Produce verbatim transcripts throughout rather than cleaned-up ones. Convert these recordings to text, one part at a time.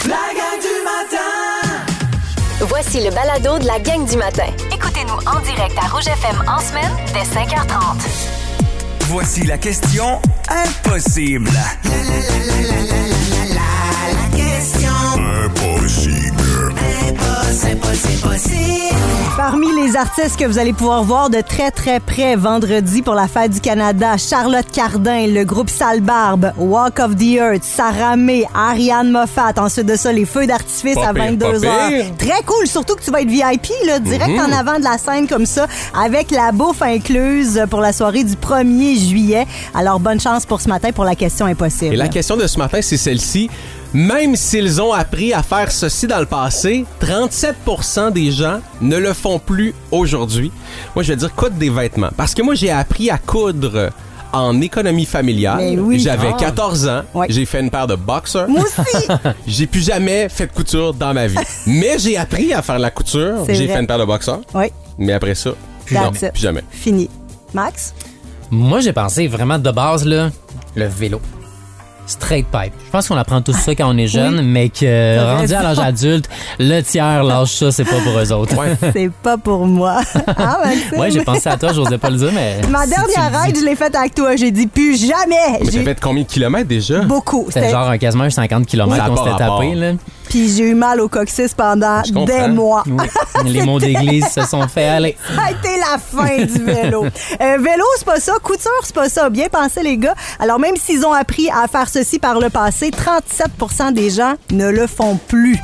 La gang du matin! Voici le balado de la gang du matin. Écoutez-nous en direct à Rouge F M en semaine dès cinq heures trente. Voici la question impossible. La, la, la, la, la, la, la, la question impossible. Impossible, impossible, impossible. Parmi les artistes que vous allez pouvoir voir de très très près vendredi pour la Fête du Canada, Charlotte Cardin, le groupe Sale Barbe, Walk of the Earth, Sarah May, Ariane Moffat. Ensuite de ça, les feux d'artifice Pas à pire, vingt-deux pas heures. pire. Très cool, surtout que tu vas être V I P, là, direct Mm-hmm. en avant de la scène comme ça, avec la bouffe incluse pour la soirée du premier juillet. Alors, bonne chance pour ce matin pour la question impossible. Et la question de ce matin, c'est celle-ci. Même s'ils ont appris à faire ceci dans le passé, trente-sept pour cent des gens ne le font plus aujourd'hui. Moi, je vais dire coudre des vêtements. Parce que moi, j'ai appris à coudre en économie familiale. Mais oui. J'avais Ah. quatorze ans. Ouais. J'ai fait une paire de boxers. Moi aussi! J'ai plus jamais fait de couture dans ma vie. Mais j'ai appris à faire la couture. C'est J'ai vrai. fait une paire de boxers. Oui, Mais après ça, plus That's jamais. it. Plus jamais. fini. Max? Moi, j'ai pensé vraiment de base, là, le vélo. Straight pipe. Je pense qu'on apprend tout ça quand on est jeune, Oui. mais que T'as rendu à raison. l'âge adulte, le tiers lâche ça, c'est pas pour eux autres. Ouais. C'est pas pour moi. Ah, Maxime? Ouais, j'ai pensé à toi, j'osais pas le dire, mais. Ma si tu dernière le dis. ride, je l'ai faite avec toi. J'ai dit plus jamais. Mais J'ai t'as fait combien de kilomètres déjà? beaucoup. C'était C'était- genre un quasiment un cinquante kilomètres Ça a qu'on pas s'était rapport. tapé, là. Puis j'ai eu mal au coccyx pendant Je comprends. des mois. Oui. Les mots d'église se sont fait aller. Ça a été la fin du vélo. Euh, vélo, c'est pas ça. Couture, c'est pas ça. Bien pensé, les gars. Alors, même s'ils ont appris à faire ceci par le passé, trente-sept pour cent des gens ne le font plus.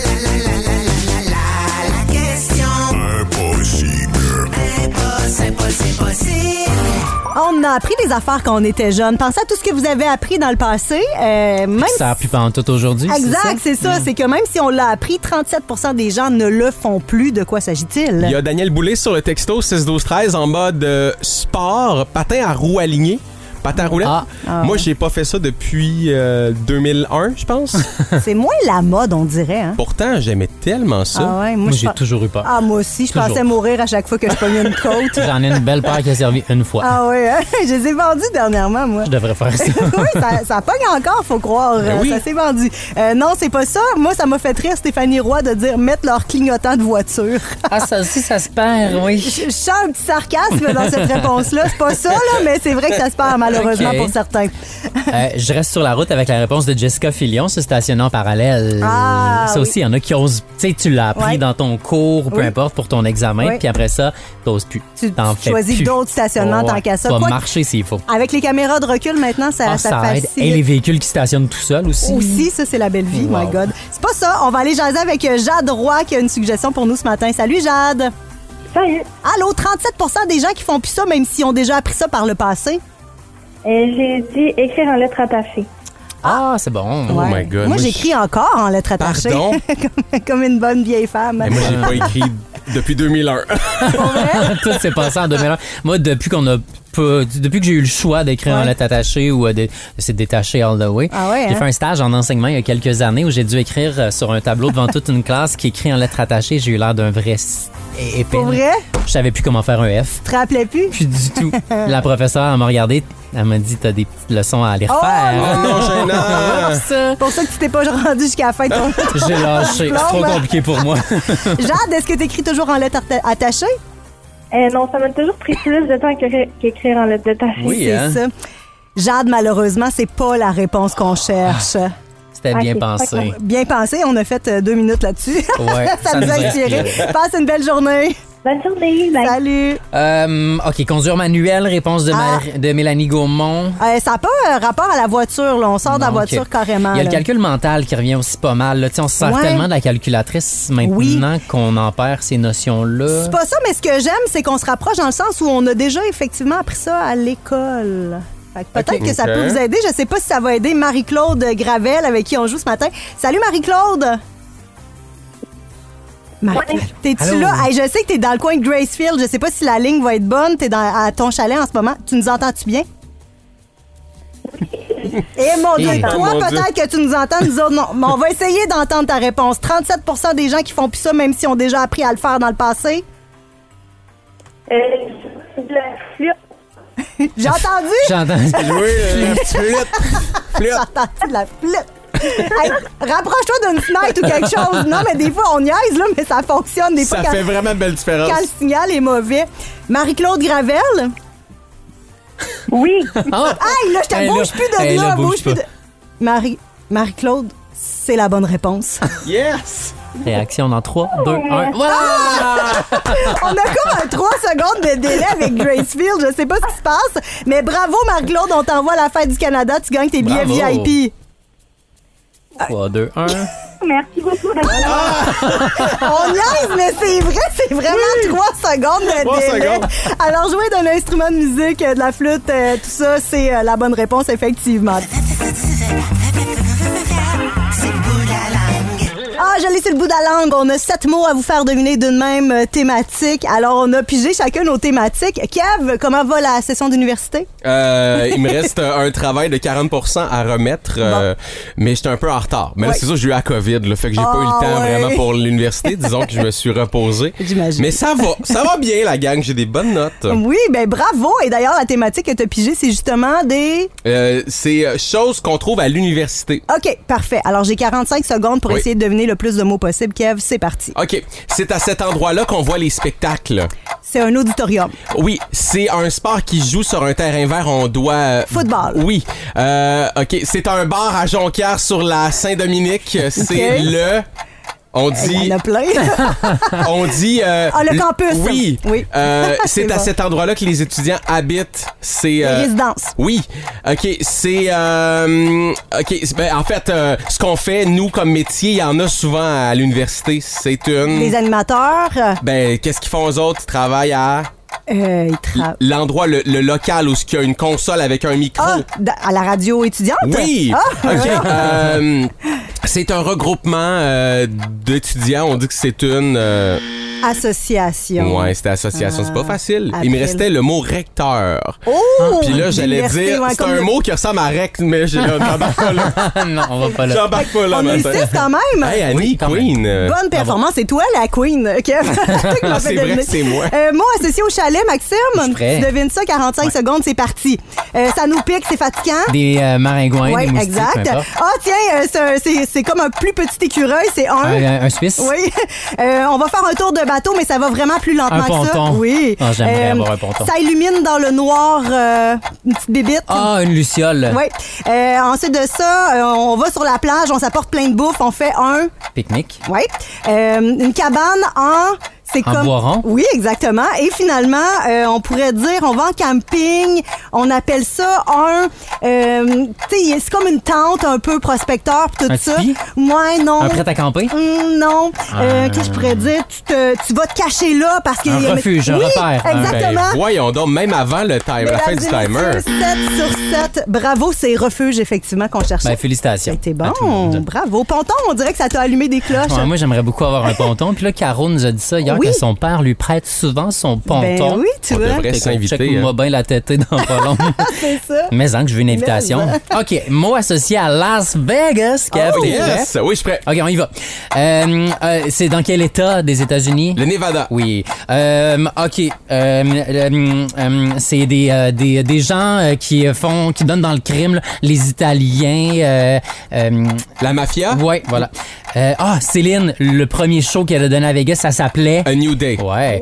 La question impossible. Impossible, impossible, impossible. On a appris des affaires quand on était jeune. Pensez à tout ce que vous avez appris dans le passé. Euh, même Ça a plus pantoute aujourd'hui. c'est Exact, ça? c'est ça. C'est que même si on l'a appris, trente-sept pour cent des gens ne le font plus. De quoi s'agit-il? Il y a Daniel Boulay sur le texto six douze treize en mode euh, sport, patin à roues alignées. Patin à roulettes. Ah. Ah Moi, ouais. j'ai pas fait ça depuis euh, deux mille un, je pense. C'est moins la mode, on dirait. Hein? Pourtant, j'aimais tellement ça. Ah ouais, Moi, je j'ai pa- toujours eu peur. Ah, moi aussi, je Toujours. pensais mourir à chaque fois que je pognais une côte. J'en ai une belle paire qui a servi une fois. Ah oui, hein? Je les ai vendus dernièrement, moi. Je devrais faire ça. Oui, ça, ça pogne encore, faut croire. Ben oui. Ça s'est vendu. Euh, non, c'est pas ça. Moi, ça m'a fait rire Stéphanie Roy de dire mettre leur clignotant de voiture. Ah, ça aussi, ça se perd, oui. Je, je sens un petit sarcasme dans cette réponse-là. C'est pas ça, là, mais c'est vrai que ça se perd malheureusement Ok. pour certains. Euh, je reste sur la route avec la réponse de Jessica Filion, se stationnant en parallèle. Ah, ça oui. aussi, il y en a qui osent. Tu sais, tu l'as appris Ouais. dans ton cours, peu Oui. importe, pour ton examen, Oui. puis après ça, t'oses plus. Tu, T'en tu fais choisis plus. d'autres stationnements Oh, tant ouais. qu'à ça. Tu vas Quoi- marcher s'il faut. Avec les caméras de recul, maintenant, ça, Ah, ça, ça aide. facilite. Et les véhicules qui stationnent tout seuls aussi. Aussi, ça, c'est la belle vie, Wow. my God. C'est pas ça. On va aller jaser avec euh, Jade Roy qui a une suggestion pour nous ce matin. Salut, Jade. Salut. Allô, trente-sept pour cent des gens qui font plus ça, même s'ils ont déjà appris ça par le passé. Euh, j'ai dit écrire en lettres attachées. Ah, c'est bon. Oh my God. Moi, Moi, j'écris encore en lettres attachées. Pardon? comme, comme une bonne vieille femme. Mais moi, j'ai pas écrit depuis deux mille un. Tout s'est passé en deux mille un. Moi, depuis qu'on a pas, depuis que j'ai eu le choix d'écrire en Ouais. lettres attachées ou euh, de, de se détacher all the way, Ah ouais, j'ai hein? fait un stage en enseignement il y a quelques années où j'ai dû écrire euh, sur un tableau devant toute une classe qui écrit en lettres attachées. J'ai eu l'air d'un vrai s- épais. Pour vrai? Je savais plus comment faire un F. Tu te rappelais plus? Plus du tout. La professeure elle m'a regardé, elle m'a dit t'as des petites leçons à aller Oh, refaire. Oh non, gênant! Ça. C'est pour ça que tu t'es pas rendu jusqu'à la fin de ton... J'ai lâché. C'est trop Diplôme. compliqué pour moi. Jade, est-ce que tu écris toujours en lettres atta- attachées? Euh, non, ça m'a toujours pris plus de temps que- qu'écrire en lettres attachées. Oui, C'est hein? ça. Jade, malheureusement, c'est pas la réponse qu'on cherche. C'était bien Ok, pensé. d'accord. Bien pensé, on a fait euh, deux minutes là-dessus. Ouais, ça, ça nous a nous a inspiré. inspiré. Passe une belle journée. Bonne journée. Bye. Salut. Euh, OK, conduire manuel, réponse de, Ah. Mar- de Mélanie Gaumont. Euh, ça n'a pas euh, rapport à la voiture. Là. On sort de la Non, voiture ok. carrément. Il y a le là. calcul mental qui revient aussi pas mal. Là. Tu sais, on se sert Ouais. tellement de la calculatrice maintenant Oui. qu'on en perd ces notions-là. C'est pas ça, mais ce que j'aime, c'est qu'on se rapproche dans le sens où on a déjà effectivement appris ça à l'école. Fait que peut-être Ok. que ça Ok. peut vous aider. Je sais pas si ça va aider Marie-Claude Gravel avec qui on joue ce matin. Salut Marie-Claude! Marie- T'es-tu Allô? là? Hey, je sais que t'es dans le coin de Gracefield. Je sais pas si la ligne va être bonne. T'es dans, à ton chalet en ce moment. Tu nous entends-tu bien? Eh mon Dieu, Eh. toi, Oh, mon peut-être que tu nous entends, nous autres, non. Mais on va essayer d'entendre ta réponse. trente-sept pour cent des gens qui font plus ça, même s'ils ont déjà appris à le faire dans le passé. Euh, de la flûte. J'ai entendu? J'entends. Oui, euh, flûte. Flûte. J'ai entendu de la flûte. Hey, rapproche-toi d'une fenêtre ou quelque chose. Non, mais des fois, on niaise, là, mais ça fonctionne. Des fois, Ça quand, fait vraiment une belle différence. quand le signal est mauvais. Marie-Claude Gravel. Oui. Oh. Hey, là, je te Hey, bouge là. plus de Hey, là. là, bouge bouge plus pas. de... Marie... Marie-Claude, c'est la bonne réponse. Yes! Réaction dans trois, deux, un. Voilà! On a comme un trois secondes de délai avec Gracefield. Je sais pas ce qui se passe, mais bravo, Marie-Claude. On t'envoie à la fête du Canada. Tu gagnes tes billets Bravo. V I P. trois, deux, un. Merci beaucoup. On niaise, mais c'est vrai, c'est vraiment trois secondes de Trois délai. secondes. Alors, jouer d'un instrument de musique, euh, de la flûte, euh, tout ça, c'est euh, la bonne réponse, effectivement. Ah, je l'ai sur le bout de la langue. On a sept mots à vous faire deviner d'une même euh, thématique. Alors, on a pigé chacun nos thématiques. Kev, comment va la session d'université? Euh, il me reste un travail de quarante pour cent à remettre, euh, mais j'étais un peu en retard. Mais là, Ouais. c'est sûr, j'ai eu la COVID, là, fait que j'ai pas eu le Ah, temps ouais. vraiment pour l'université. Disons que je me suis reposé. J'imagine. Mais ça va, ça va bien, la gang. J'ai des bonnes notes. Oui, ben bravo. Et d'ailleurs, la thématique que tu as pigée, c'est justement des... Euh, c'est euh, choses qu'on trouve à l'université. OK, parfait. Alors, j'ai quarante-cinq secondes pour Oui. essayer de deviner le plus de mots possible. Kev, c'est parti. OK. C'est à cet endroit-là qu'on voit les spectacles. C'est un auditorium. Oui, c'est un sport qui se joue sur un terrain vert. On doit... euh, Football. Oui. Euh, OK. C'est un bar à Jonquière sur la Saint-Dominique. C'est le... On Il dit... y en a plein. On dit... euh, Ah, le campus. Oui. Oui. Euh, c'est C'est à bon. cet endroit-là que les étudiants habitent. C'est... Les euh, résidences. Oui. OK, c'est... euh, OK, c'est- ben, en fait, euh, ce qu'on fait, nous, comme métier, il y en a souvent à l'université. C'est une... Les animateurs, euh, Ben, qu'est-ce qu'ils font eux autres? Ils travaillent à... euh, ils travaillent. L'endroit, le, le local où il y a une console avec un micro. Ah, d- à la radio étudiante? Oui! Ah, OK. euh, c'est un regroupement euh, d'étudiants. On dit que c'est une... euh, association. Ouais, c'était association. C'est pas facile. après Il me le- restait le mot recteur. Oh! Puis là, j'allais L'université, dire... ouais, C'est comme un le- mot qui ressemble à rect, mais j'ai j'embarque pas là. Non, on va pas là. J'embarque pas là, On est matin. six quand même. Hey, Annie, Oui, quand Queen. euh, Bonne performance. C'est toi, la queen. Kev. Toi qui m'as Ah, fait c'est vrai, deviner. c'est moi. Euh, mot associé au chalet, Maxime. suis prêt. Tu devines ça, quarante-cinq secondes, c'est parti. Euh, ça nous pique, c'est fatigant. Des euh, maringouins, Oui, des moustiques, peu exact. importe. Ah, tiens, euh, c'est un- c'est c'est comme un plus petit écureuil, c'est un. Un, un Suisse. Oui. Euh, on va faire un tour de bateau, mais ça va vraiment plus lentement Un que ça. ponton. Oui. Ah, j'aimerais avoir un ponton. Ça illumine dans le noir euh, une petite bébite. Ah, une luciole. Oui. Euh, ensuite de ça, euh, on va sur la plage, on s'apporte plein de bouffe, on fait un. Pique-nique. Oui. Euh, une cabane en. C'est En comme... bois rond? Oui, exactement. Et finalement, euh, on pourrait dire, on va en camping, on appelle ça un... Euh, tu sais, c'est comme une tente un peu prospecteur pis tout Un ça. tipi? Ouais, non. Un prêt à camper? Hum, non. Euh, Un- Qu'est-ce que je pourrais dire? Tu, te, tu vas te cacher là parce que... Un refuge, un oui, repère. Un- exactement. Ben, voyons donc, même avant le time, la fin du Mesdames et timer. messieurs, sept sur sept. Bravo, c'est refuge, effectivement, qu'on cherchait. Ben, félicitations. C'était à tout le bon. monde. Bravo. Ponton, on dirait que ça t'a allumé des cloches. Ouais, moi, j'aimerais beaucoup avoir un ponton. Puis là, Caro nous a dit ça hier Oui. que son père lui prête souvent son ponton. Ben oui, tu On vois. devrait Fait que s'inviter. check-moi hein. bien la tétée dans pas long. C'est ça. Mais hein, que je veux une invitation. OK, mot associé à Las Vegas. Kev, Oh, t'es yes! Oui, je suis prêt. prêt? OK, on y va. Euh, euh, c'est dans quel état des États-Unis? Le Nevada. Oui. Euh, OK. Euh, euh, euh, c'est des, euh, des, des gens euh, qui font, qui donnent dans le crime, là, les Italiens. Euh, euh, La mafia. ouais, voilà. Euh, Ah, Céline, le premier show qu'elle a donné à Vegas, ça s'appelait... A New Day. Ouais.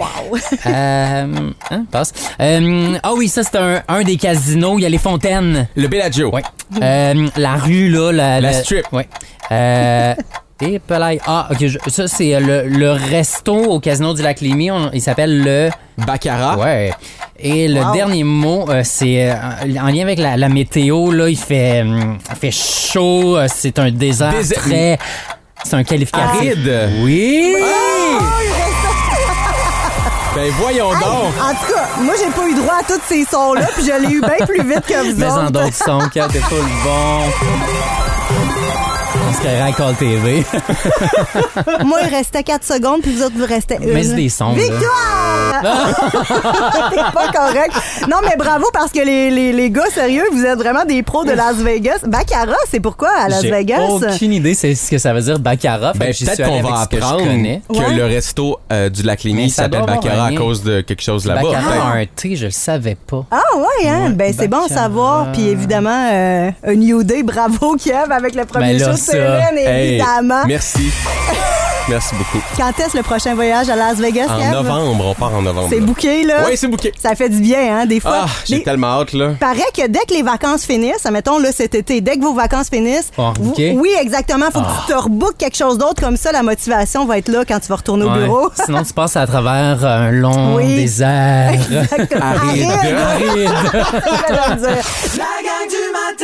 Euh, hein, passe. Euh, ah oui, ça, c'est un, un des casinos. Il y a les fontaines. Le Bellagio. Ouais. Euh, la rue, là. La, La strip. Ouais. Euh, et pelaille. Ah, OK. je- ça, c'est le, le resto au casino du Lac-Lémy. On- Il s'appelle le... Baccarat. Ouais. Et le Wow. dernier mot, euh, c'est euh, en lien avec la, la météo. Là, il fait, hum, il fait chaud. euh, C'est un désert Désert- très... C'est un qualificatif. Aride. Oui! Ben voyons donc. En tout cas, moi, j'ai pas eu droit à tous ces sons-là, puis je l'ai eu bien plus vite que vous Mais en autres. d'autres sons, qui a des pas le bon. On se créerait à Call T V. Moi, il restait quatre secondes, puis vous autres, vous restez une. Mais c'est des sons, Victoire! T'es pas correct. Non, mais bravo, parce que les, les, les gars, sérieux, vous êtes vraiment des pros de Las Vegas. Baccarat, c'est pourquoi à Las J'ai Vegas? aucune idée c'est ce que ça veut dire Baccarat. Ben, peut-être qu'on va apprendre que Ouais. le resto euh, du lac Lémy Mais ça s'appelle doit avoir Baccarat un à lien. cause de quelque chose là-bas. Baccarat Peut-être. a un T, je le savais pas. Ah ouais, hein? Ouais, Ben c'est bon à Baccarat. savoir. Puis évidemment, euh, un New Day, bravo Kev, avec le premier Ben là, show de ça. Céline, Hey, évidemment. merci. Merci beaucoup. Quand est-ce le prochain voyage à Las Vegas, En Kev? novembre, on part en novembre. C'est là. booké, là? Oui, c'est booké. Ça fait du bien, hein, des fois. Ah, j'ai Les- tellement hâte, là. Paraît que dès que les vacances finissent, admettons, là, cet été, dès que vos vacances finissent, Faut en vous- rebooker? oui, exactement, faut Ah. que tu te rebookes quelque chose d'autre, comme ça, la motivation va être là quand tu vas retourner au Ouais. bureau. Sinon, tu passes à travers un long Oui. désert. Exactement. Aride. Aride. J'allais dire. La gang du matin!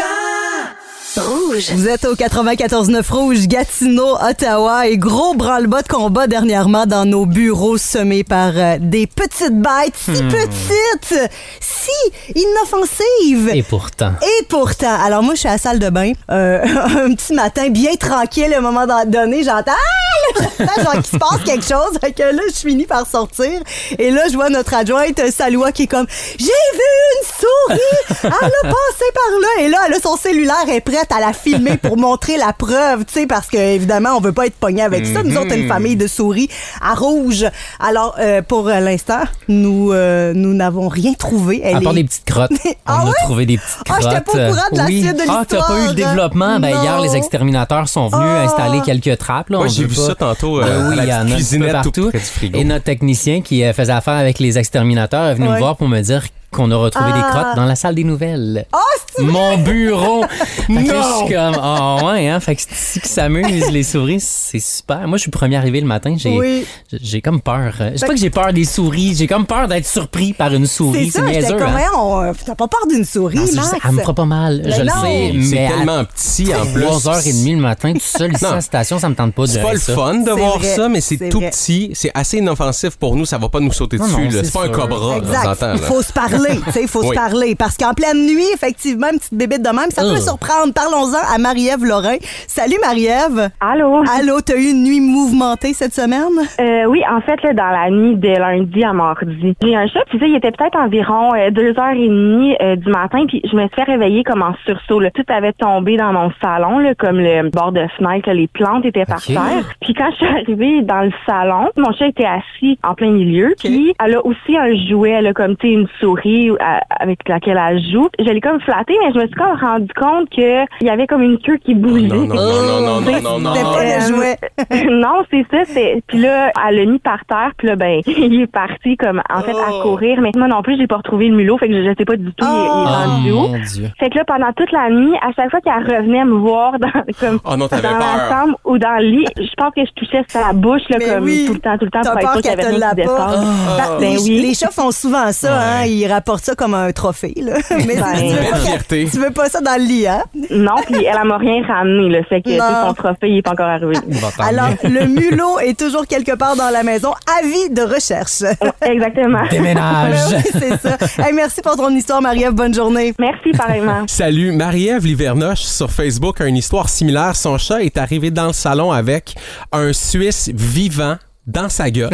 Rouge. Vous êtes au quatre-vingt-quatorze neuf Rouge, Gatineau, Ottawa, et gros branle-bas de combat dernièrement dans nos bureaux semés par euh, des petites bêtes, si Hmm. petites, si inoffensives. Et pourtant. Et pourtant, alors moi, je suis à la salle de bain, euh, un petit matin bien tranquille, à un moment donné, j'entends ah, là, j'entends genre qu'il se passe quelque chose, fait que là, je finis par sortir, et là, je vois notre adjointe Saloua qui est comme j'ai vu une souris, elle a passé par là, et là, elle a son cellulaire, elle est prête à la filmer pour montrer la preuve, tu sais, parce que évidemment, on veut pas être pogné avec ça. Nous autres, une famille de souris à rouge. Alors, euh, pour euh, l'instant, nous euh, nous n'avons rien trouvé. Elle À part est... des petites crottes. Ah On ouais? a trouvé des petites Ah, crottes. j'étais pas au courant de la oui. suite de Ah, t'as pas eu l'histoire. le développement? Ben, Non. hier, les exterminateurs sont venus Ah. installer quelques trappes. Là, Moi, on j'ai veut vu pas. ça tantôt, euh, Ben oui, à il y la en a petite un petit peu cuisinette tout partout. près du frigo. Et notre technicien qui euh, faisait affaire avec les exterminateurs est venu Ouais. me voir pour me dire qu'on a retrouvé Ah. des crottes dans la salle des nouvelles. Oh, c'est Mon bureau! Fait que là, Non! je suis comme, ah ouais, hein? Fait que c'est ici qu'ils s'amusent, les souris, c'est super. Moi, je suis le premier arrivé le matin, j'ai, Oui. j'ai comme peur. Je sais pas que j'ai peur des souris, j'ai comme peur d'être surpris par une souris. C'est C'est ça, j'étais niaiseux, comme, hein? voyons, euh, t'as pas peur d'une souris, Non, c'est Max? juste, elle me fera pas mal, Ben je le non. sais, C'est mais tellement petit en à plus. trois heures trente le matin, tout seul ici Non. à la station, ça me tente pas de C'est pas le ça. fun de C'est voir vrai, ça, mais c'est c'est tout vrai. petit. C'est assez inoffensif pour nous. Ça va pas nous sauter Non, dessus. non, là. c'est C'est pas un sûr. cobra, on Exact. s'entend. Il là. faut se parler, tu sais, il faut se Oui. parler. Parce qu'en pleine nuit, effectivement, une petite bébête de même, ça peut Ugh. surprendre. Parlons-en à Marie-Ève Lorrain. Salut Marie-Ève. Allô? Allô, t'as eu une nuit mouvementée cette semaine? Euh, oui, en fait, là, dans la nuit de lundi à mardi, j'ai un chat, puis tu sais, il était peut-être environ euh, deux heures et demie euh, du matin, puis je me suis fait réveiller comme en sursaut. Là. Tout avait tombé dans mon salon, là, comme le bord de fenêtre, là, les plantes étaient par Ok. terre. Puis quand je suis arrivée dans le salon, mon chat était assis en plein milieu, puis elle a aussi un jouet, elle a comme, tu sais, une souris euh, avec laquelle elle joue. Je l'ai comme flattée, mais je me suis comme rendu compte que il y avait comme une queue qui bougeait. Non, non, non, non, non, non, non, C'était non. pas le Euh, jouet. non, c'est ça. C'est... Puis là, elle l'a mis par terre. Puis là, ben, il est parti comme en fait à courir. Mais moi non plus, j'ai pas retrouvé le mulot. Fait que je, je sais pas du tout il, est- il est Oh rendu où. mon Dieu. Fait que là, pendant toute la nuit, à chaque fois qu'elle revenait me voir dans, comme, Oh non, t'avais dans la peur. chambre ou dans le lit, je pense que je touchais sa bouche là, Mais comme oui. tout le temps, tout le temps T'as pour être peur sûre qu'il y qu'elle avait te rien qui l'a pas. dépasse. Ben, Ben les, oui. les chats font souvent ça, hein. Ouais. Ils rapportent ça comme un trophée, là. Mais Ben, tu, veux Belle pas, fierté. tu veux pas ça dans le lit, hein? Non, puis elle, elle m'a rien ramené. Là, fait que tu sais, Non. son trophée, il est pas encore arrivé. Bon, tant Alors, mieux. le mulot est toujours quelque part dans la maison. Avis de recherche. Exactement. Déménage. Ben oui, c'est ça. Hey, merci pour ton histoire, Marie-Ève. Bonne journée. Merci, pareillement. Salut, Marie-Ève Livernoche sur Facebook a une histoire similaire. Son chat est arrivé dans le salon avec un Suisse vivant dans sa gueule.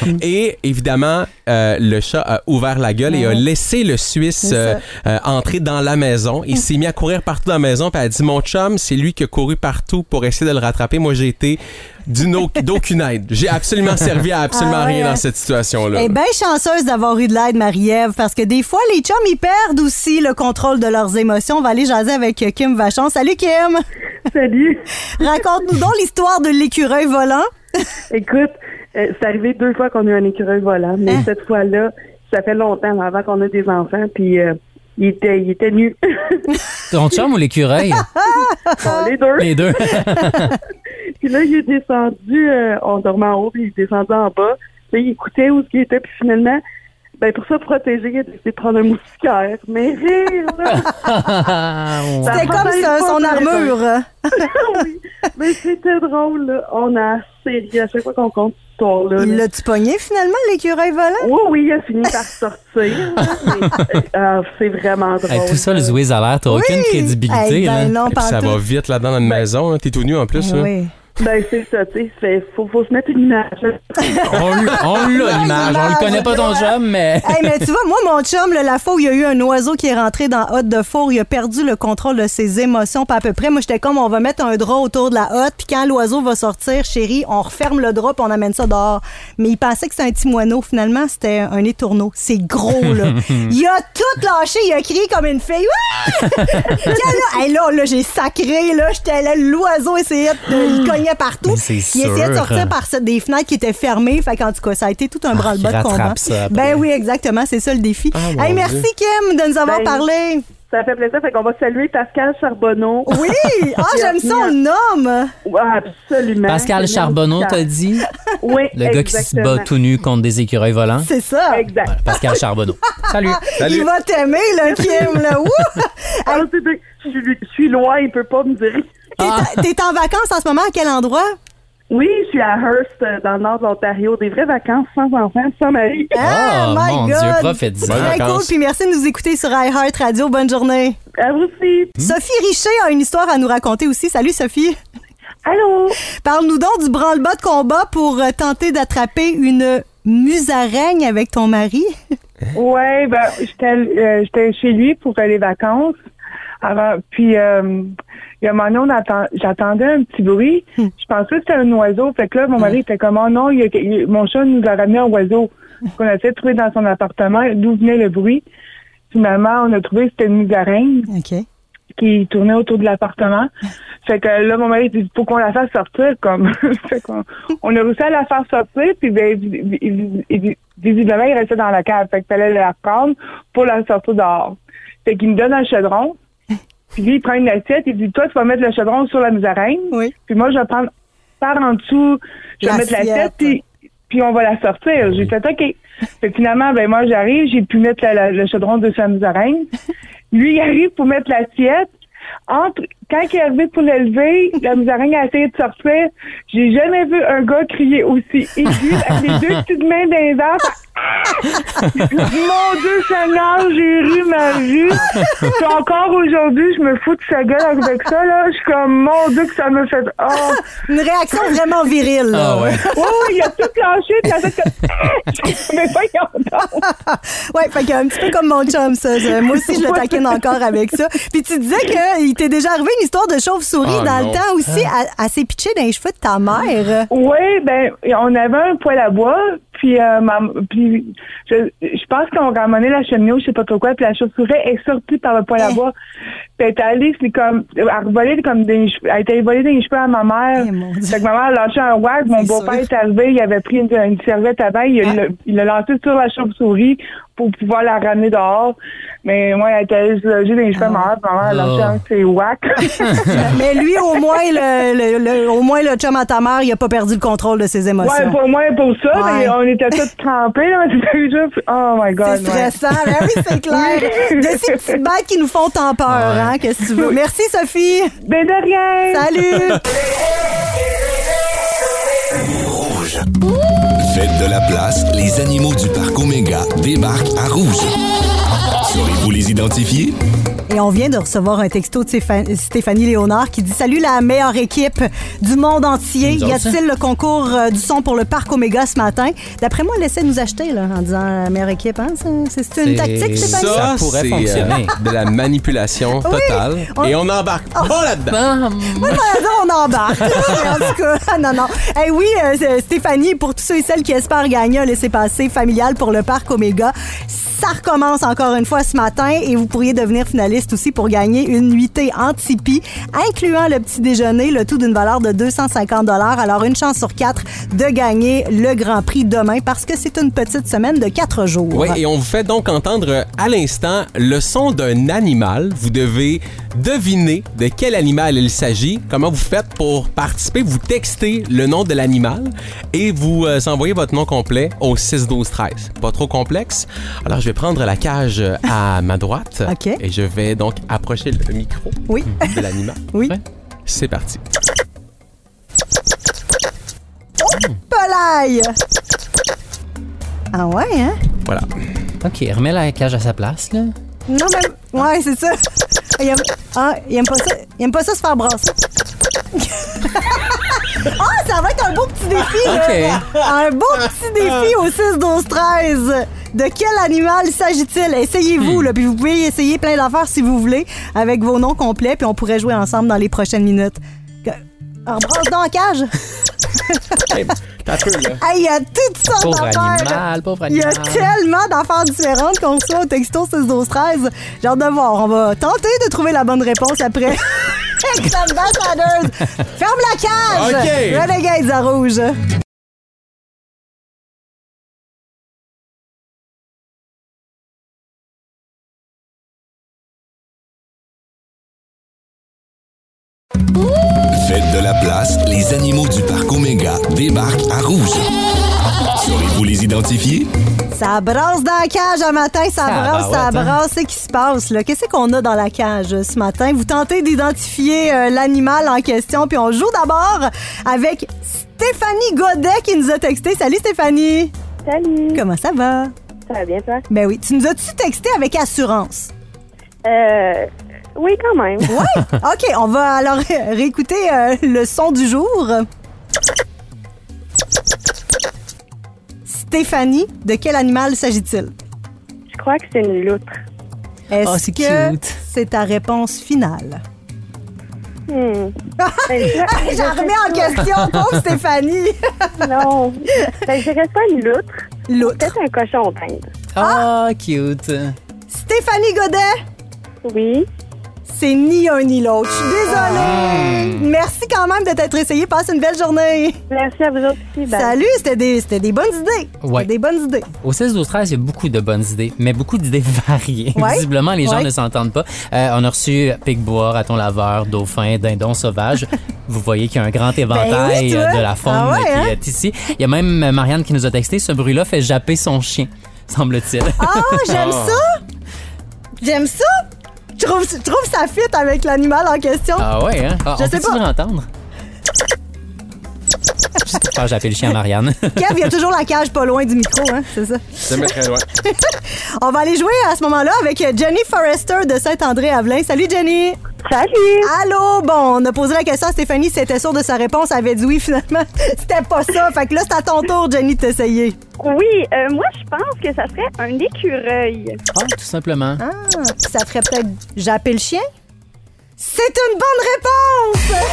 Et évidemment, euh, le chat a ouvert la gueule et a laissé le Suisse C'est euh, ça. euh, entrer dans la maison. Il s'est mis à courir partout dans la maison. Puis elle a dit, mon chum, c'est lui qui a couru partout pour essayer de le rattraper. Moi, j'ai été d'une au- d'aucune aide. J'ai absolument servi à absolument Ah ouais, rien hein? dans cette situation-là. Elle est bien chanceuse d'avoir eu de l'aide, Marie-Ève, parce que des fois, les chums, ils perdent aussi le contrôle de leurs émotions. On va aller jaser avec Kim Vachon. Salut, Kim! Salut. Raconte-nous donc l'histoire de l'écureuil volant. Écoute, euh, c'est arrivé deux fois qu'on a eu un écureuil volant, mais Hein? cette fois-là, ça fait longtemps avant qu'on ait des enfants, puis euh, il était, il était nu. Ton chum ou l'écureuil? Bon, les deux. Les deux. Puis là, il est descendu, euh, on dormait en haut, puis il est descendu en bas. Là, il écoutait où ce qu'il était, puis finalement, ben pour se protéger, il a décidé de prendre un moustiquaire. Mais rire, là! Ça C'était comme protège ça, pas son très armure. oui, mais c'était drôle, là. On a assez ri à chaque fois qu'on compte histoire-là. Il là. l'a-tu pogné finalement, l'écureuil volant? Oui, oui, il a fini par sortir. là, mais, euh, c'est vraiment drôle. Hey, tout ça, le Zouiz a l'air, t'as aucune crédibilité. Hey, ben là. non, Et puis ça pantoute. va vite là-dedans dans une maison. Là. T'es tout nu en plus. Ben là. oui. Ben, c'est ça, tu sais, faut, faut se mettre une image. On, l- on l'a l'image. On le connaît pas ton chum, mais. Hey, mais tu vois, moi, mon chum, là, la fois où il y a eu un oiseau qui est rentré dans la hotte de four, il a perdu le contrôle de ses émotions, pas à peu près. Moi, j'étais comme, on va mettre un drap autour de la hotte, puis quand l'oiseau va sortir, chérie, on referme le drap, puis on amène ça dehors. Mais il pensait que c'était un petit moineau. Finalement, c'était un étourneau. C'est gros, là. Il a tout lâché, il a crié comme une fille. Ah! Tiens, là, hey, là, là, j'ai sacré, là. J'étais là, l'oiseau essayait de, il cognait partout. Mais c'est Il essayait de sûr. sortir par des fenêtres qui étaient fermées. Fait qu'en tout cas, ça a été tout un branle-bas de il combat. rattrape ça après. Ben oui, exactement. C'est ça le défi. Ah, mon Hey, merci, Dieu. Kim, de nous avoir Ben, parlé. Ça fait plaisir, fait qu'on va saluer Pascal Charbonneau. Oui! Ah, j'aime ça, on le nomme. Ouais, absolument. Pascal C'est Charbonneau, Pascal. t'as dit? Oui, Le gars qui se bat tout nu contre des écureuils volants. C'est ça. Exact. Pascal Charbonneau. Salut. Salut. Il va t'aimer, là, Kim. Là. Ouh! Ah, c'est bien. Je suis- je suis loin, il peut pas me dire. T'es, t'es en vacances en ce moment, à quel endroit? Oui, je suis à Hearst, euh, dans le nord de l'Ontario. Des vraies vacances sans enfants, sans mari. Ah, my mon God. Dieu, prophétisant. Bonnes Très vacances. cool, puis merci de nous écouter sur iHeart Radio. Bonne journée. À vous aussi. Sophie Richer a une histoire à nous raconter aussi. Salut, Sophie. Allô? Parle-nous donc du branle-bas de combat pour euh, tenter d'attraper une musaraigne avec ton mari. Ouais, ben, j'étais euh, j'étais chez lui pour les vacances. Avant, puis, euh, il y a un moment donné, on attend- j'attendais un petit bruit. Je pensais que c'était un oiseau. Fait que là, mon mari était comme, oh non, il y a- il- mon chat nous a ramené un oiseau qu'on a essayé de trouver dans son appartement, d'où venait le bruit. Finalement, on a trouvé que c'était une musaraigne OK. qui tournait autour de l'appartement. Fait que là, mon mari dit, faut qu'on la fasse sortir, comme. Fait qu'on on a réussi à la faire sortir, puis ben, vis- vis- vis- visiblement, il restait dans la cave. Fait qu'il fallait la prendre pour la sortir dehors. Fait qu'il me donne un chaudron, puis lui, il prend une assiette, il dit, toi, tu vas mettre le chaudron sur la musaraigne, Oui. puis moi, je vais prendre par en dessous, je vais mettre L'assiette. l'assiette, puis puis on va la sortir. J'ai fait OK. Fait que finalement, ben moi, j'arrive, j'ai pu mettre la- la- le chaudron de sa musaraigne. Lui, il arrive pour mettre l'assiette. Entre, quand il est arrivé pour l'élever, la musaraigne a essayé de sortir. J'ai jamais vu un gars crier aussi aigu avec les deux petites mains dans les airs. Mon Dieu Seigneur, j'ai ri ma vie. Puis encore aujourd'hui, je me fous de sa gueule avec ça, là. Je suis comme, mon Dieu, que ça me fait... Oh. Une réaction vraiment virile. Là. Ah ouais. Oui, oui, il a tout lâché, puis il a fait que... Mais voyons donc. Ouais, fait qu'un petit peu comme mon chum, ça. Je- moi aussi, je le taquine encore avec ça. Puis tu disais qu'il t'est déjà arrivé une histoire de chauve-souris Oh, dans non. le temps aussi, à, à s'est pitché dans les cheveux de ta mère. Oui, ben, on avait un poêle à bois, puis, euh, ma, puis je, je pense qu'on ramenait la cheminée ou je sais pas trop quoi, puis la chauve-souris est sortie par le poêle à Eh. bois. Puis elle est allée, c'est comme, elle a volé comme des cheveux, elle était volée des cheveux à ma mère. Eh, mon Dieu. Fait que ma mère a lâché un whack, mon C'est beau-père sûr. est arrivé, il avait pris une, une serviette à bain, il Ah. l'a il l'a lancé sur la chauve-souris pour pouvoir la ramener dehors. Mais moi, elle était allée se loger des cheveux à ma mère, puis ma mère a lâché Oh. un de ses whacks. Mais lui, au moins, le, le, le- au moins, le chum à ta mère, il a pas perdu le contrôle de ses émotions. Ouais, pour moi, pour ça, Ouais. mais on était tous trempés, là, c'était juste, oh my God. C'est ouais. stressant. Ben oui, c'est clair. Oui. De ces petites bêtes qui nous font tant peur, Ouais. hein, qu'est-ce que tu veux. Merci, Sophie. Ben de rien! Salut. Rouge. Faites de la place, les animaux du parc Omega débarquent à Rouge. Saurez-vous les identifier? Et on vient de recevoir un texto de Stéphan- Stéphanie Léonard qui dit « Salut la meilleure équipe du monde entier. Nous Y autres, a-t-il le concours euh, du son pour le parc Omega ce matin? » D'après moi, elle essaie de nous acheter là, en disant la meilleure équipe. Hein? C'est, c'est une C'est- tactique, Stéphanie? Ça Ça, pourrait c'est fonctionner. euh, de la manipulation totale. On- Et on embarque pas là-dedans. Ah, Moi, je vais dire, on embarque. Mais en tout cas, non, non. Eh oui, euh, c'est- Stéphanie, pour tous ceux et celles qui espèrent gagner un laissez-passer familial pour le parc Omega, ça recommence encore une fois ce matin et vous pourriez devenir finaliste aussi pour gagner une nuitée en Tipeee, incluant le petit déjeuner, le tout d'une valeur de deux cent cinquante dollars. Alors, une chance sur quatre de gagner le Grand Prix demain parce que c'est une petite semaine de quatre jours. Oui, et on vous fait donc entendre euh, à l'instant le son d'un animal. Vous devez deviner de quel animal il s'agit. Comment vous faites pour participer? Vous textez le nom de l'animal et vous euh, envoyez votre nom complet au six douze treize. Pas trop complexe. Alors, je vais prendre la cage euh, à ma droite. OK. Et je vais donc approcher le micro Oui. de l'animal. Oui. Ouais. C'est parti. Pas volaille. Ah ouais, hein? Voilà. OK, remets la cage à sa place, là. Non, mais... Ouais, c'est ça. Il aime... Ah, il aime pas ça. Il aime pas ça se faire brasser. Ah, ça va être un beau petit défi, okay. là. Un beau petit défi au six douze treize. De quel animal s'agit-il? Essayez-vous, hmm. là, puis vous pouvez essayer plein d'affaires si vous voulez, avec vos noms complets, puis on pourrait jouer ensemble dans les prochaines minutes. Embrasse dans la cage. Hey, t'as peu, là. Hey, il y a toutes sortes pauvre d'affaires. Animal, pauvre Il y animal. a tellement d'affaires différentes qu'on reçoit au texto six douze treize. J'ai hâte de voir. On va tenter de trouver la bonne réponse après. Ambassadors. Ferme la cage. OK. Renegades à rouge. Faites de la place, les animaux du parc Omega débarquent à Rouge. Saurez-vous les identifier? Ça brasse dans la cage un matin, ça, ça brasse, ça ouais, brasse. C'est qui se passe, là? Qu'est-ce qu'on a dans la cage euh, ce matin? Vous tentez d'identifier euh, l'animal en question, puis on joue d'abord avec Stéphanie Godet qui nous a texté. Salut Stéphanie! Salut! Comment ça va? Ça va bien, toi? Ben oui. Tu nous as-tu texté avec assurance? Euh... Oui, quand même. Oui? OK, on va alors réécouter euh, le son du jour. Stéphanie, de quel animal s'agit-il? Je crois que c'est une loutre. Est-ce oh, c'est que cute. c'est ta réponse finale? Hmm. Ben, j'en remets en question, pauvre Stéphanie. Non. Ben, je dirais pas une loutre. Loutre. Peut-être un cochon d'Inde. Ah, oh, cute. Stéphanie Godet? Oui. C'est ni un ni l'autre. Je suis désolée. Mmh. Merci quand même de t'être essayé. Passe une belle journée. Merci à vous autres aussi. Bye. Salut, c'était des, c'était des bonnes idées. Ouais. C'était des bonnes idées. Au seize douze treize, il y a beaucoup de bonnes idées, mais beaucoup d'idées variées. Ouais. Visiblement, les gens ouais. ne s'entendent pas. Euh, on a reçu pic-bois, raton laveur, dauphin, dindon sauvage. Vous voyez qu'il y a un grand éventail ben oui, de la faune ah ouais, qui hein? est ici. Il y a même Marianne qui nous a texté, ce bruit-là fait japper son chien, semble-t-il. Ah, j'aime Oh. ça. J'aime ça. Je trouve, je trouve ça fit avec l'animal en question. Ah ouais, hein? Ah, Je on sais peut-tu pas. l'entendre? Juste pour faire japper le chien à Marianne. Kev, il y a toujours la cage pas loin du micro, hein, c'est ça. Ça met très loin. On va aller jouer à ce moment-là avec Jenny Forrester de Saint-André-Avelin. Salut, Jenny! Salut! Allô? Bon, on a posé la question à Stéphanie si elle était sûre de sa réponse. Elle avait dit oui, finalement. C'était pas ça. Fait que là, c'est à ton tour, Jenny, de t'essayer. Oui, euh, moi, je pense que ça serait un écureuil. Ah, tout simplement. Ah, puis ça ferait peut-être japper le chien? C'est une bonne réponse!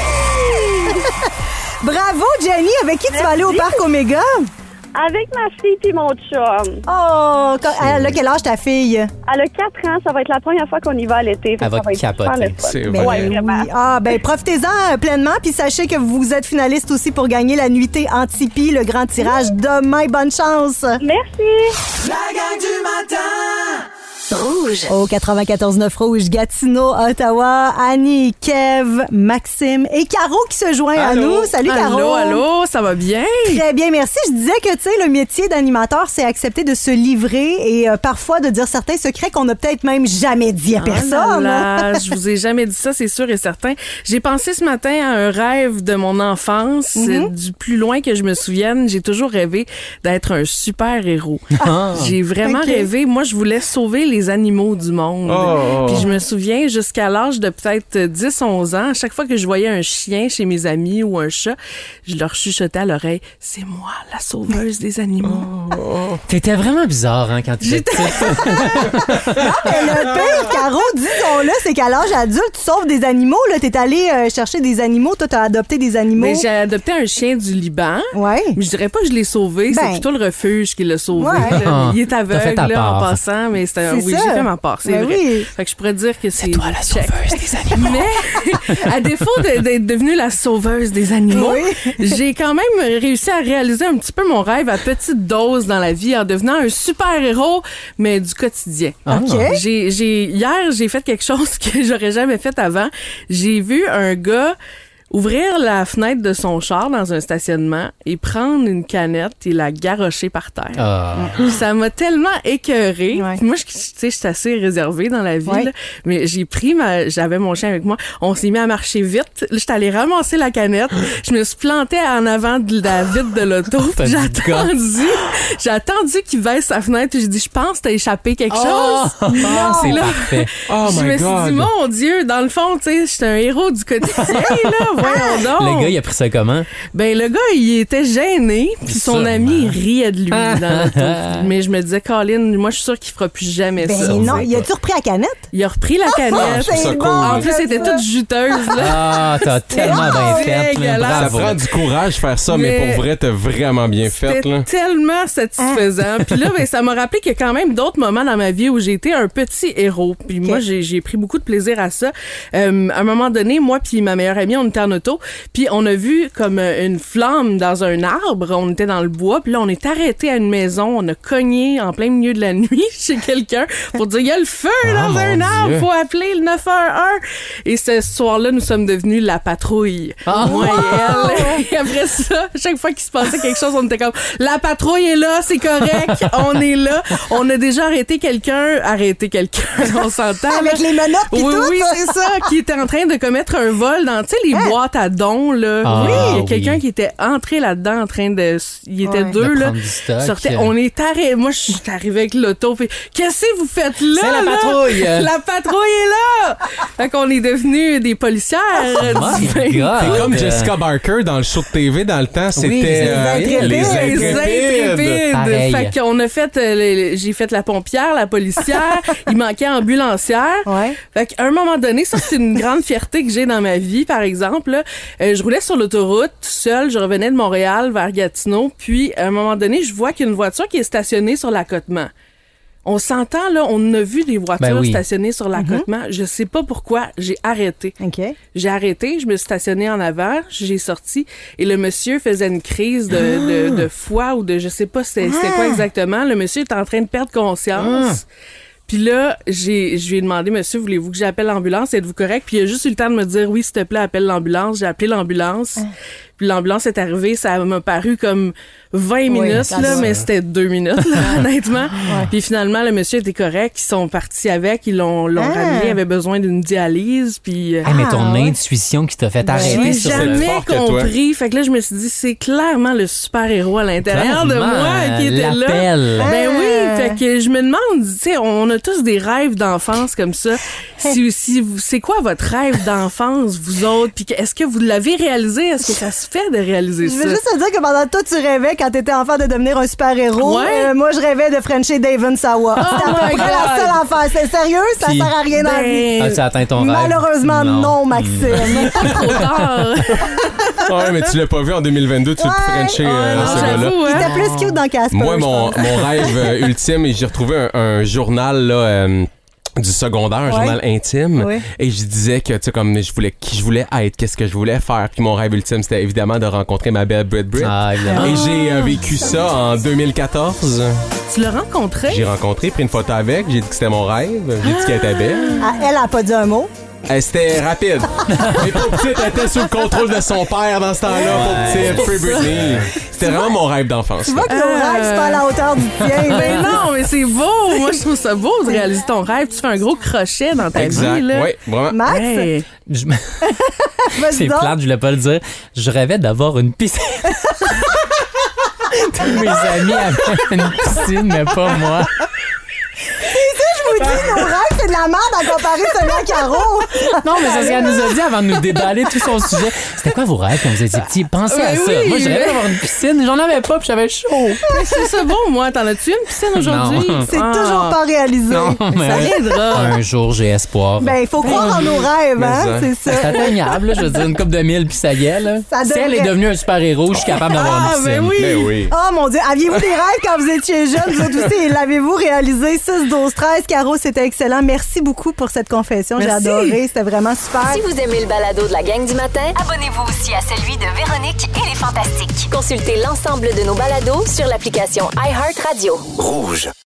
Bravo, Jenny! Avec qui tu vas aller au parc Omega? Avec ma fille et mon chum. Oh, quand- elle a quel âge ta fille? Elle a quatre ans, ça va être la première fois qu'on y va à l'été. Elle va ça va être capoter. super le fun. C'est Ben vrai. Ouais, vraiment. oui. Ah, ben profitez-en euh, pleinement, puis sachez que vous êtes finaliste aussi pour gagner la nuitée en Tipeee, le grand tirage demain. Bonne chance! Merci! La gang du matin! Rouge. Au quatre-vingt-quatorze neuf Rouge, Gatineau, Ottawa, Annie, Kev, Maxime et Caro qui se joint à Allô? nous. Salut Caro! Allô, allô, ça va bien? Très bien, merci. Je disais que, tu sais, le métier d'animateur, c'est accepter de se livrer et euh, parfois de dire certains secrets qu'on n'a peut-être même jamais dit à personne. Oh là là, je vous ai jamais dit ça, c'est sûr et certain. J'ai pensé ce matin à un rêve de mon enfance, Mm-hmm. du plus loin que je me souvienne. J'ai toujours rêvé d'être un super-héros. Ah. J'ai vraiment Ok. rêvé. Moi, je voulais sauver les animaux du monde. Oh, oh, Puis oh. je me souviens, jusqu'à l'âge de peut-être dix onze ans, à chaque fois que je voyais un chien chez mes amis ou un chat, je leur chuchotais à l'oreille, « C'est moi, la sauveuse des animaux. T'étais vraiment bizarre, hein, quand tu étais petite. Mais le pire, Caro, disons-le, c'est qu'à l'âge adulte, tu sauves des animaux. Là, t'es allé euh, chercher des animaux. Toi, t'as adopté des animaux. Mais j'ai adopté un chien du Liban. Ouais. Mais je dirais pas que je l'ai sauvé, Ben. c'est plutôt le refuge qui l'a sauvé. Ouais. là. Ah, Il est t'as fait aveugle ta là, en part. passant, mais c'est un... C'est oui, ça. j'ai fait ma part, c'est Ben vrai. oui. Fait que je pourrais dire que c'est toi la check. sauveuse des animaux. Mais à défaut de- d'être devenue la sauveuse des animaux, Oui. j'ai quand même réussi à réaliser un petit peu mon rêve à petite dose dans la vie en devenant un super-héros, mais du quotidien. Ah. OK. J'ai, j'ai, hier, j'ai fait quelque chose que j'aurais jamais fait avant. J'ai vu un gars Ouvrir la fenêtre de son char dans un stationnement et prendre une canette et la garrocher par terre. Ah. Ça m'a tellement écœurée. Ouais. Moi, je, tu sais, je suis assez réservée dans la vie, Ouais. là, mais j'ai pris ma, j'avais mon chien avec moi. On s'est mis à marcher vite. Là, j'étais allée ramasser la canette. Je me suis plantée en avant de la vitre de l'auto. T'as J'ai dit quoi? attendu, j'ai attendu qu'il baisse sa fenêtre. Puis j'ai dit, je pense que t'as échappé quelque Oh! chose. C'est Là, parfait. Oh je my me suis God. dit, mon Dieu, dans le fond, tu sais, j'étais un héros du quotidien, là. Voyons donc. Le gars, il a pris ça comment? Ben, le gars, il était gêné, puis son Sûrement. ami, il riait de lui dans l'auto. Mais je me disais, Colin, moi, je suis sûre qu'il fera plus jamais Ben ça. non, il a-tu repris la canette? Il a repris la canette. Ah, je trouve ça c'est cool. bon, En plus, c'était ça. toute juteuse, là. Ah, t'as tellement bien fait. là. dégueulasse. Ça Bravo. prend du courage faire ça, mais, Mais- pour vrai, t'as vraiment bien fait, C'était là. tellement satisfaisant. Puis là, ben, ça m'a rappelé qu'il y a quand même d'autres moments dans ma vie où j'ai été un petit héros. Puis moi, j'ai, j'ai pris beaucoup de plaisir à ça. Euh, à un moment donné, moi puis ma meilleure amie, on était en auto. Puis on a vu comme euh, une flamme dans un arbre. On était dans le bois. Puis là, on est arrêté à une maison. On a cogné en plein milieu de la nuit chez quelqu'un pour dire, il y a le feu Ah, dans un mon arbre. Dieu. Faut appeler le neuf un un. Et ce soir-là, nous sommes devenus la patrouille. Ah. Moi et elle. Et après ça, chaque fois qu'il se passait quelque chose, on était comme, la patrouille est là, c'est correct, on est là. On a déjà arrêté quelqu'un, arrêté quelqu'un, on s'entend. Avec là. les menottes pis Oui, tout? oui, c'est ça, qui était en train de commettre un vol dans, tu sais, les boîtes à dons, là. Ah, oui, il y a oui. quelqu'un qui était entré là-dedans en train de, il était Ouais. deux, De là. prendre du stock. Sortait- on est arrêté, moi, je suis arrivée avec l'auto, puis qu'est-ce que vous faites là? C'est la là? patrouille. La patrouille est là! Fait qu'on est devenus des policières. My du God. vingt- C'est comme Euh, Jessica Barker dans le show de T V dans le temps, c'était les euh, Intrépides. les Les Intrépides. intrépides. Pareil. Fait qu'on a fait, euh, les- j'ai fait la pompière, la policière, il manquait ambulancière. Ouais. Fait qu'à un moment donné, ça c'est une grande fierté que j'ai dans ma vie, par exemple. là. Euh, je roulais sur l'autoroute tout seul, je revenais de Montréal vers Gatineau, puis à un moment donné, je vois qu'il y a une voiture qui est stationnée sur l'accotement. On s'entend, là, on a vu des voitures Ben oui. stationnées sur l'accotement. Je sais pas pourquoi, j'ai arrêté. OK. J'ai arrêté, je me suis stationnée en avant, j'ai sorti et le monsieur faisait une crise de, de, de foie ou de je sais pas c'était c'était quoi exactement. Le monsieur était en train de perdre conscience. Puis là, j'ai, je lui ai demandé, monsieur, voulez-vous que j'appelle l'ambulance? Êtes-vous correct? Puis il a juste eu le temps de me dire, oui, s'il te plaît, appelle l'ambulance. J'ai appelé l'ambulance. Puis l'ambulance est arrivée, ça m'a paru comme vingt minutes, ça là, va. mais c'était deux minutes, là, honnêtement. Puis finalement, le monsieur était correct, ils sont partis avec, ils l'ont, l'ont Ah. ramené, il avait besoin d'une dialyse, puis... euh, Hey, mais ton Ah, ouais. intuition qui t'a fait je arrêter l'ai sur jamais le... fort que toi. compris. Fait que là, je me suis dit, c'est clairement le super-héros à l'intérieur de Clairement, moi qui était là. l'appel. Ben Ah. oui, fait que je me demande, tu sais, on a tous des rêves d'enfance comme ça. Si, si vous, c'est quoi votre rêve d'enfance, vous autres? Puis que- est-ce que vous l'avez réalisé? Est-ce que ça se fait de réaliser Je ça? veux juste te dire que pendant toi, tu rêvais, quand t'étais enfant, de devenir un super-héros. Ouais. Euh, moi, je rêvais de Frencher Daven Sawa. C'était à peu my près la God. seule affaire. C'est sérieux? Ça Puis- sert à rien dans la vie. Ben, As-tu atteint ton rêve? Malheureusement, non, Maxime. trop tard. Ouais, mais tu l'as pas vu en deux mille vingt-deux, tu Ouais. le Frenché, Ah, euh, non, ce gars-là. j'avoue, Il hein? était plus cute dans Casper. Moi, je mon, pense. mon rêve euh, ultime, et j'ai retrouvé un, un journal là, euh, du secondaire, un Ouais. journal intime, Ouais. et je disais que tu sais comme je voulais qui je voulais être, qu'est-ce que je voulais faire, puis mon rêve ultime c'était évidemment de rencontrer ma belle Brit Brit. Ah, évidemment. Et j'ai euh, vécu ça en deux mille quatorze. Tu l'as rencontré? J'ai rencontré, pris une photo avec, j'ai dit que c'était mon rêve, j'ai dit qu'elle était belle. Ah, elle a pas dit un mot. Euh, c'était rapide. Mais pour petite, elle était sous le contrôle de son père dans ce temps-là, pour petite, Free Britney. C'était vraiment mon rêve d'enfance. Tu vois que nos Euh. rêves, c'est pas à la hauteur du tien. Ben non, mais c'est beau. Moi, je trouve ça beau de réaliser ton rêve. Tu fais un gros crochet dans ta Exact. vie, là. Oui, vraiment. Max, Hey. Je- vas-y C'est donc. plate, je voulais pas le dire. Je rêvais d'avoir une piscine. Tous mes amis avaient une piscine, mais pas moi. Je vous dis, nos rêves, c'est de la merde à comparer celui à Caro. Non, mais c'est ce qu'elle nous a dit avant de nous déballer tout son sujet. C'était quoi vos rêves quand vous étiez petits? Pensez à Ben ça. oui. Moi, je rêvais d'avoir une piscine. J'en avais pas, puis j'avais chaud. Mais c'est ça bon, moi. T'en as-tu une piscine aujourd'hui? Non. C'est Ah. toujours pas réalisé. Non, mais Ça viendra. un jour, j'ai espoir. Ben, il faut croire en nos rêves, hein, Mais c'est C'est ça. atteignable, là. Je veux dire, une coupe de mille, puis ça y est, là. Ça Si elle est devrait. devenue un super-héros, je suis capable d'avoir Ah, une ben piscine. oui. Mais oui. Oh mon Dieu, aviez-vous des rêves quand vous étiez jeune? Vous autres aussi, l'avez-vous réalisé? six, douze, treize. Caro, c'était excellent. Merci beaucoup pour cette confession. J'ai Merci. adoré. C'était vraiment super. Si vous aimez le balado de la gang du matin, Abonnez-vous aussi à celui de Véronique et les Fantastiques. consultez l'ensemble de nos balados sur l'application iHeartRadio. Rouge.